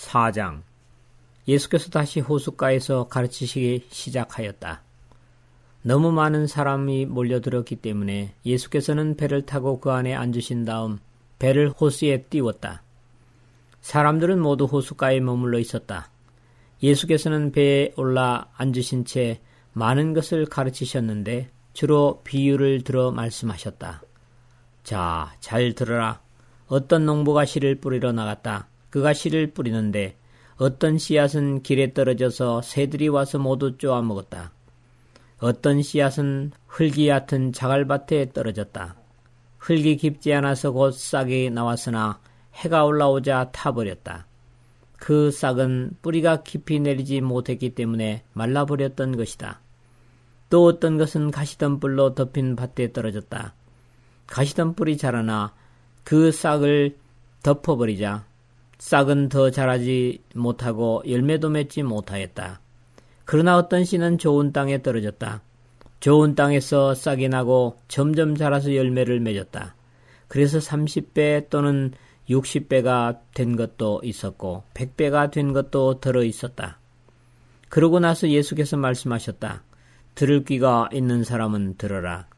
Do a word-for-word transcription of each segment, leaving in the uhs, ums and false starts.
사 장. 예수께서 다시 호숫가에서 가르치시기 시작하였다. 너무 많은 사람이 몰려들었기 때문에 예수께서는 배를 타고 그 안에 앉으신 다음 배를 호수에 띄웠다. 사람들은 모두 호숫가에 머물러 있었다. 예수께서는 배에 올라 앉으신 채 많은 것을 가르치셨는데 주로 비유를 들어 말씀하셨다. 자, 잘 들어라. 어떤 농부가 씨를 뿌리러 나갔다. 그가 씨를 뿌리는데 어떤 씨앗은 길에 떨어져서 새들이 와서 모두 쪼아 먹었다. 어떤 씨앗은 흙이 얕은 자갈밭에 떨어졌다. 흙이 깊지 않아서 곧 싹이 나왔으나 해가 올라오자 타버렸다. 그 싹은 뿌리가 깊이 내리지 못했기 때문에 말라버렸던 것이다. 또 어떤 것은 가시덤불로 덮인 밭에 떨어졌다. 가시덤불이 자라나 그 싹을 덮어버리자 싹은 더 자라지 못하고 열매도 맺지 못하였다. 그러나 어떤 씨는 좋은 땅에 떨어졌다. 좋은 땅에서 싹이 나고 점점 자라서 열매를 맺었다. 그래서 삼십 배 또는 육십 배가 된 것도 있었고 백 배가 된 것도 들어 있었다. 그러고 나서 예수께서 말씀하셨다. 들을 귀가 있는 사람은 들어라.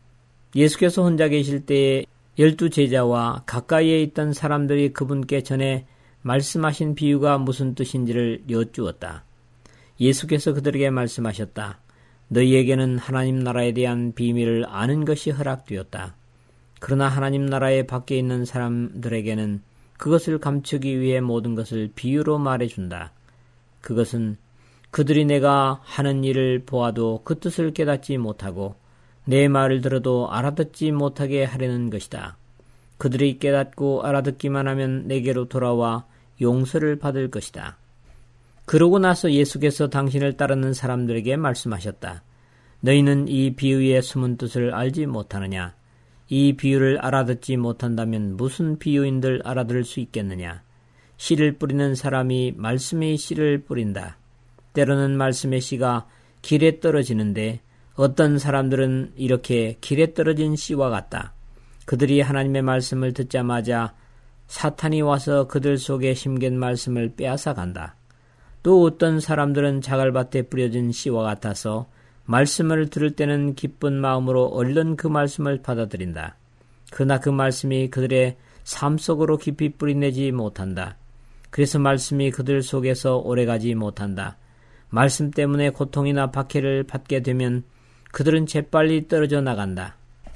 예수께서 혼자 계실 때에 열두 제자와 가까이에 있던 사람들이 그분께 전에 말씀하신 비유가 무슨 뜻인지를 여쭈었다. 예수께서 그들에게 말씀하셨다. 너희에게는 하나님 나라에 대한 비밀을 아는 것이 허락되었다. 그러나 하나님 나라의 밖에 있는 사람들에게는 그것을 감추기 위해 모든 것을 비유로 말해준다. 그것은 그들이 내가 하는 일을 보아도 그 뜻을 깨닫지 못하고 내 말을 들어도 알아듣지 못하게 하려는 것이다. 그들이 깨닫고 알아듣기만 하면 내게로 돌아와 용서를 받을 것이다. 그러고 나서 예수께서 당신을 따르는 사람들에게 말씀하셨다. 너희는 이 비유의 숨은 뜻을 알지 못하느냐? 이 비유를 알아듣지 못한다면 무슨 비유인들 알아들을 수 있겠느냐? 씨를 뿌리는 사람이 말씀의 씨를 뿌린다. 때로는 말씀의 씨가 길에 떨어지는데 어떤 사람들은 이렇게 길에 떨어진 씨와 같다. 그들이 하나님의 말씀을 듣자마자 사탄이 와서 그들 속에 심긴 말씀을 빼앗아 간다. 또 어떤 사람들은 자갈밭에 뿌려진 씨와 같아서 말씀을 들을 때는 기쁜 마음으로 얼른 그 말씀을 받아들인다. 그러나 그 말씀이 그들의 삶 속으로 깊이 뿌리내지 못한다. 그래서 말씀이 그들 속에서 오래가지 못한다. 말씀 때문에 고통이나 박해를 받게 되면 그들은 재빨리 떨어져 나간다.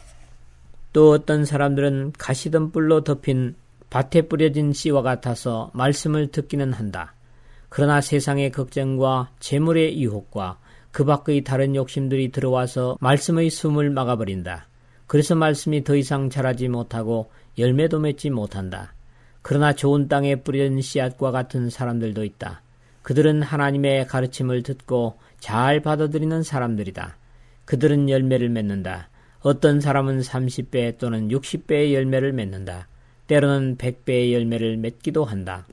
또 어떤 사람들은 가시덤불로 덮인 밭에 뿌려진 씨와 같아서 말씀을 듣기는 한다. 그러나 세상의 걱정과 재물의 유혹과 그 밖의 다른 욕심들이 들어와서 말씀의 숨을 막아버린다. 그래서 말씀이 더 이상 자라지 못하고 열매도 맺지 못한다. 그러나 좋은 땅에 뿌려진 씨앗과 같은 사람들도 있다. 그들은 하나님의 가르침을 듣고 잘 받아들이는 사람들이다. 그들은 열매를 맺는다. 어떤 사람은 삼십 배 또는 육십 배의 열매를 맺는다. 때로는 백 배의 열매를 맺기도 한다.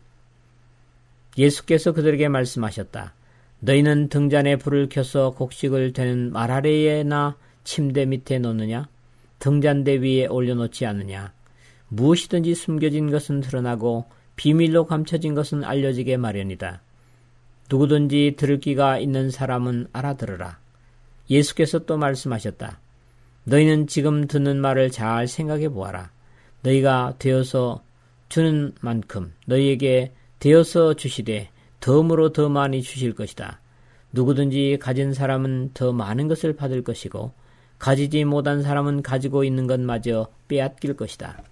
예수께서 그들에게 말씀하셨다. 너희는 등잔에 불을 켜서 곡식을 되는 말 아래에나 침대 밑에 놓느냐? 등잔대 위에 올려놓지 않느냐? 무엇이든지 숨겨진 것은 드러나고 비밀로 감춰진 것은 알려지게 마련이다. 누구든지 들을 귀가 있는 사람은 알아들으라. 예수께서 또 말씀하셨다. 너희는 지금 듣는 말을 잘 생각해 보아라. 너희가 되어서 주는 만큼 너희에게 되어서 주시되 덤으로 더 많이 주실 것이다. 누구든지 가진 사람은 더 많은 것을 받을 것이고 가지지 못한 사람은 가지고 있는 것마저 빼앗길 것이다.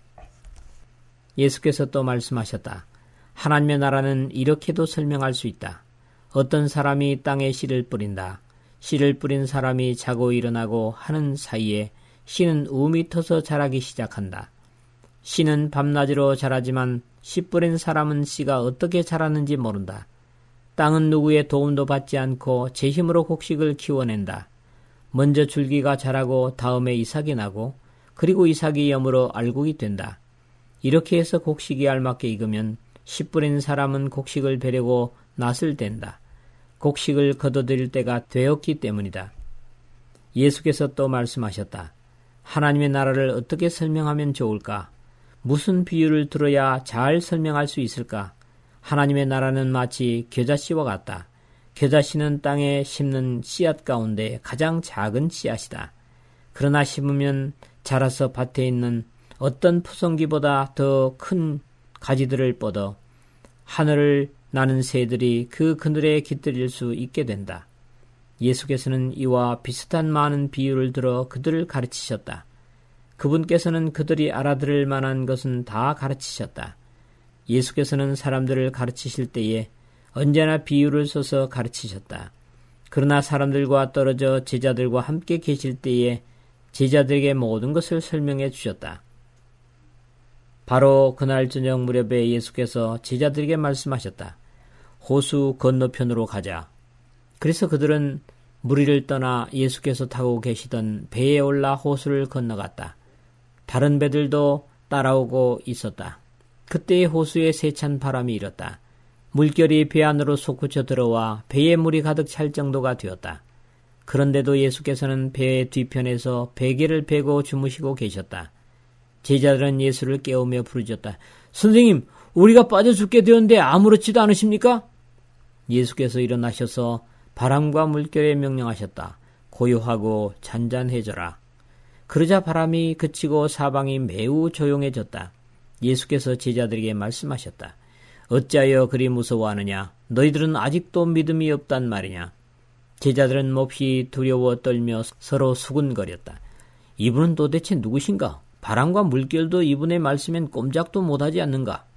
예수께서 또 말씀하셨다. 하나님의 나라는 이렇게도 설명할 수 있다. 어떤 사람이 땅에 씨를 뿌린다. 씨를 뿌린 사람이 자고 일어나고 하는 사이에 씨는 우미 터서 자라기 시작한다. 씨는 밤낮으로 자라지만 씨 뿌린 사람은 씨가 어떻게 자라는지 모른다. 땅은 누구의 도움도 받지 않고 제 힘으로 곡식을 키워낸다. 먼저 줄기가 자라고 다음에 이삭이 나고 그리고 이삭이 여물어 알곡이 된다. 이렇게 해서 곡식이 알맞게 익으면 씨 뿌린 사람은 곡식을 베려고 낫을 댄다. 곡식을 거둬들일 때가 되었기 때문이다. 예수께서 또 말씀하셨다. 하나님의 나라를 어떻게 설명하면 좋을까? 무슨 비유를 들어야 잘 설명할 수 있을까? 하나님의 나라는 마치 겨자씨와 같다. 겨자씨는 땅에 심는 씨앗 가운데 가장 작은 씨앗이다. 그러나 심으면 자라서 밭에 있는 어떤 푸성기보다 더 큰 가지들을 뻗어 하늘을 나는 새들이 그 그늘에 깃들일 수 있게 된다. 예수께서는 이와 비슷한 많은 비유를 들어 그들을 가르치셨다. 그분께서는 그들이 알아들을 만한 것은 다 가르치셨다. 예수께서는 사람들을 가르치실 때에 언제나 비유를 써서 가르치셨다. 그러나 사람들과 떨어져 제자들과 함께 계실 때에 제자들에게 모든 것을 설명해 주셨다. 바로 그날 저녁 무렵에 예수께서 제자들에게 말씀하셨다. 호수 건너편으로 가자. 그래서 그들은 무리를 떠나 예수께서 타고 계시던 배에 올라 호수를 건너갔다. 다른 배들도 따라오고 있었다. 그때의 호수에 세찬 바람이 일었다. 물결이 배 안으로 솟구쳐 들어와 배에 물이 가득 찰 정도가 되었다. 그런데도 예수께서는 배의 뒤편에서 베개를 베고 주무시고 계셨다. 제자들은 예수를 깨우며 부르짖었다. 선생님, 우리가 빠져 죽게 되었는데 아무렇지도 않으십니까? 예수께서 일어나셔서 바람과 물결에 명령하셨다. 고요하고 잔잔해져라. 그러자 바람이 그치고 사방이 매우 조용해졌다. 예수께서 제자들에게 말씀하셨다. 어찌하여 그리 무서워하느냐? 너희들은 아직도 믿음이 없단 말이냐? 제자들은 몹시 두려워 떨며 서로 수군거렸다. 이분은 도대체 누구신가? 바람과 물결도 이분의 말씀엔 꼼짝도 못하지 않는가?